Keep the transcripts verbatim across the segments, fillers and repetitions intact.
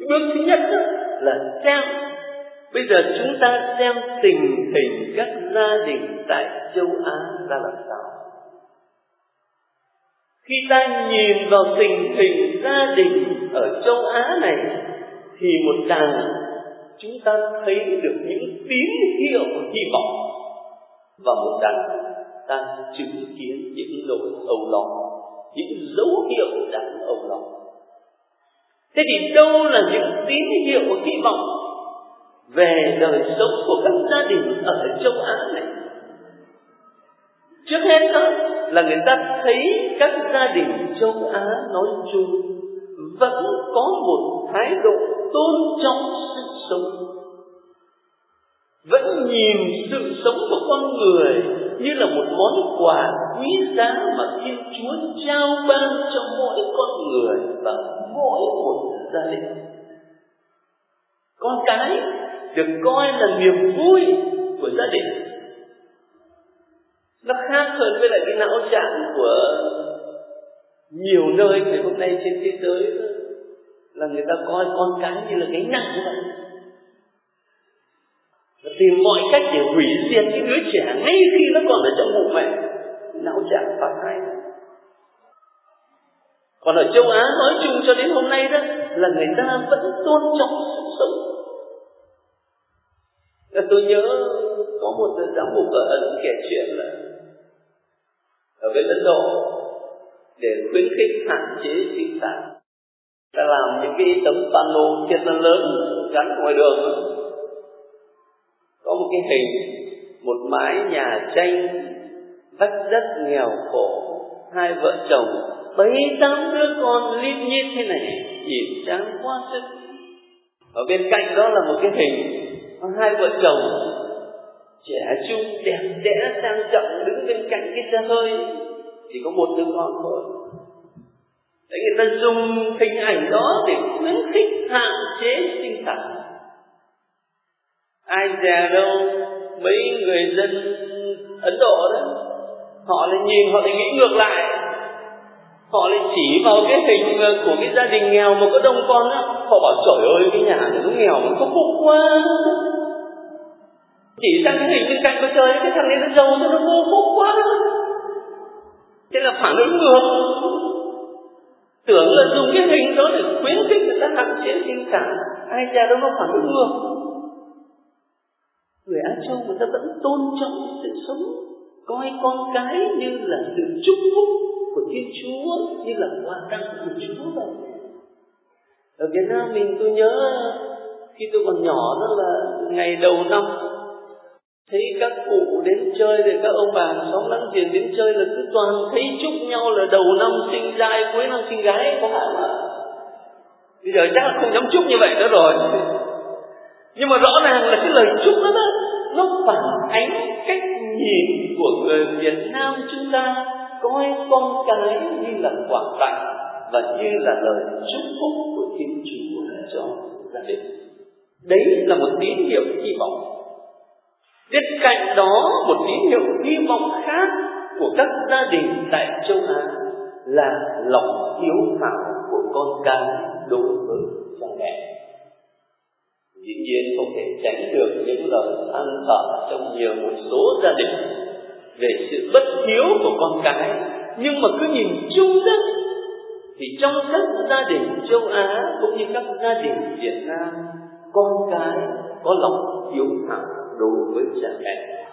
Cái bước thứ nhất đó là xem. Bây giờ chúng ta xem tình hình các gia đình tại châu Á ra làm sao. Khi ta nhìn vào tình hình gia đình ở châu Á này thì một đằng chúng ta thấy được những tín hiệu hy vọng, và một đằng ta chứng kiến những nỗi âu lo, những dấu hiệu đáng âu lo. Thế thì đâu là những tín hiệu hy vọng về đời sống của các gia đình ở châu Á này? Trước hết đó là người ta thấy các gia đình châu Á nói chung vẫn có một thái độ tôn trọng sự sống, vẫn nhìn sự sống của con người như là một món quà quý giá mà Thiên Chúa trao ban cho mỗi con người và mỗi một gia đình. Con cái được coi là niềm vui của gia đình. Nó khác hơn với lại cái não trạng của nhiều nơi ngày hôm nay trên thế giới, là người ta coi con cái như là gánh nặng như vậy, và tìm mọi cách để hủy diệt những đứa trẻ ngay khi nó còn ở trong bụng mẹ. Não trạng phá thai. Còn ở châu Á nói chung cho đến hôm nay đó là người ta vẫn tôn trọng sự sống. Tôi nhớ có một giám mục ở Ấn kể chuyện là ở bên Ấn Độ, để khuyến khích hạn chế sinh sản, ta làm những cái tấm pano thiệt là lớn gắn ngoài đường. Có một cái hình một mái nhà tranh vách đất nghèo khổ, hai vợ chồng bảy tám đứa con lít nhít thế này, nhìn chán quá sức. Ở bên cạnh đó là một cái hình hai vợ chồng trẻ trung đẹp đẽ sang trọng đứng bên cạnh cái xe hơi, chỉ có một đứa con thôi. Đấy, người ta dùng hình ảnh đó để khuyến khích hạn chế sinh sản. Ai dè đâu mấy người dân Ấn Độ đó, họ lại nhìn, họ lại nghĩ ngược lại. Họ lại chỉ vào cái hình của cái gia đình nghèo mà có đông con đó, họ bảo trời ơi cái nhà này nó nghèo, nó có phúc quá. Chỉ sang cái hình bên cạnh có trời, cái thằng này nó giàu cho nó vô phúc quá. Thế là phản ứng ngược. Tưởng là dùng cái hình đó để khuyến khích người ta hạn chế sinh sản, ai ra đâu nó phản ứng ngược. Người Á Châu người ta vẫn tôn trọng sự sống, coi con cái như là sự chúc phúc của Thiên Chúa, như là quà tặng của Chúa vậy. Ở Việt Nam mình tôi nhớ khi tôi còn nhỏ đó là ngày đầu năm, thấy các cụ đến chơi rồi các ông bà xóm láng giềng đến chơi là cứ toàn thấy chúc nhau là đầu năm sinh trai, cuối năm sinh gái, có phải không ạ? Bây giờ chắc là không dám chúc như vậy nữa rồi. Nhưng mà rõ ràng là cái lời chúc đó, đó nó phản ánh cách nhìn của người Việt Nam chúng ta coi con cái như là quà tặng và như là lời chúc phúc của Thiên Chúa cho gia đình. Đấy là một tín hiệu hy vọng. Bên cạnh đó, một tín hiệu hy vọng khác của các gia đình tại châu Á là lòng hiếu thảo của con cái đối với cha mẹ. Dĩ nhiên không thể tránh được những lời than thở trong nhiều một số gia đình về sự bất hiếu của con cái, nhưng mà cứ nhìn chung đó thì trong các gia đình châu Á cũng như các gia đình Việt Nam, con cái có lòng hiếu thảo đối với cha mẹ,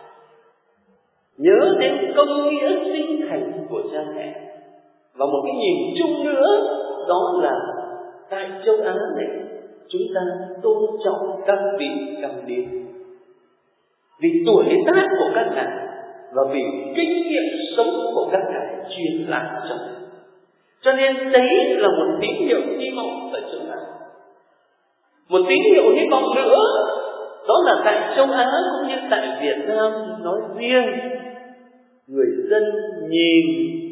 nhớ đến công nghĩa sinh thành của cha mẹ. Và một cái nhìn chung nữa đó là tại châu Á này chúng ta tôn trọng các vị cầm điển vì tuổi tác của các ngài và vì kinh nghiệm sống của các ngài truyền lại cho mình. Cho nên đấy là một tín hiệu hy vọng ở châu Á. Một tín hiệu hy vọng nữa đó là tại châu Á cũng như tại Việt Nam nói riêng, người dân nhìn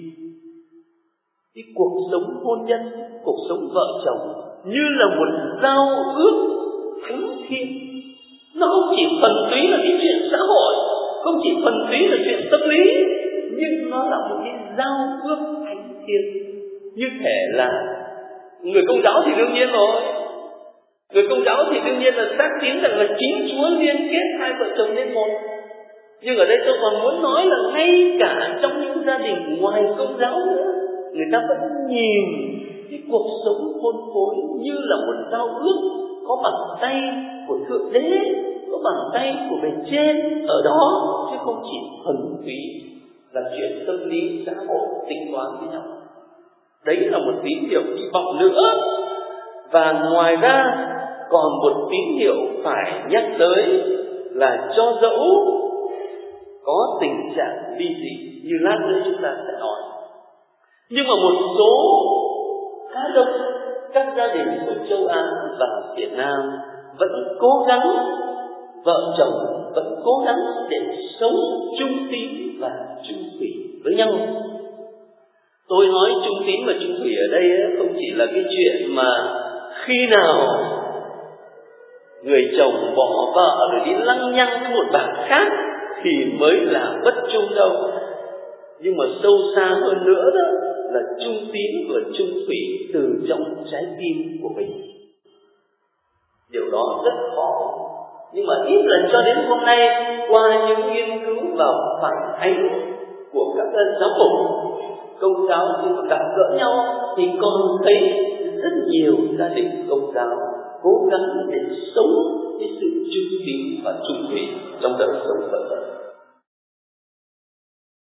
cái cuộc sống hôn nhân, cuộc sống vợ chồng như là một giao ước thánh thiêng. Nó không chỉ thuần túy là cái chuyện xã hội, không chỉ thuần túy là chuyện tâm lý, nhưng nó là một cái giao ước thánh thiêng. Như thể là người Công giáo thì đương nhiên rồi, Người Công giáo thì đương nhiên là xác tín rằng là chính Chúa liên kết hai vợ chồng nên một. Nhưng ở đây tôi còn muốn nói là ngay cả trong những gia đình ngoài Công giáo nữa, người ta vẫn nhìn cái cuộc sống hôn phối như là một giao ước có bàn tay của Thượng Đế, có bàn tay của bề trên ở đó, chứ không chỉ thuần túy là chuyện tâm lý xã hội tính toán với nhau. Đấy là một tín hiệu hy vọng nữa. Và ngoài ra còn một tín hiệu phải nhắc tới là cho dẫu có tình trạng ly dị như lát nữa chúng ta sẽ nói, nhưng mà một số khá đông các gia đình của châu Á và Việt Nam vẫn cố gắng, vợ chồng vẫn cố gắng để sống chung tín và chung thủy với nhau. Tôi nói chung tín và chung thủy ở đây không chỉ là cái chuyện mà khi nào người chồng bỏ vợ rồi đi lăng nhăng với một bà khác thì mới là bất chung đâu. Nhưng mà sâu xa hơn nữa đó là chung tín và chung thủy từ trong trái tim của mình. Điều đó rất khó, nhưng mà ít lần cho đến hôm nay, qua những nghiên cứu và phản ánh của các giám mục Công giáo khi mà gặp gỡ nhau thì còn thấy rất nhiều gia đình Công giáo cố gắng để sống cái sự chung tín và chung thủy trong đời sống vợ chồng.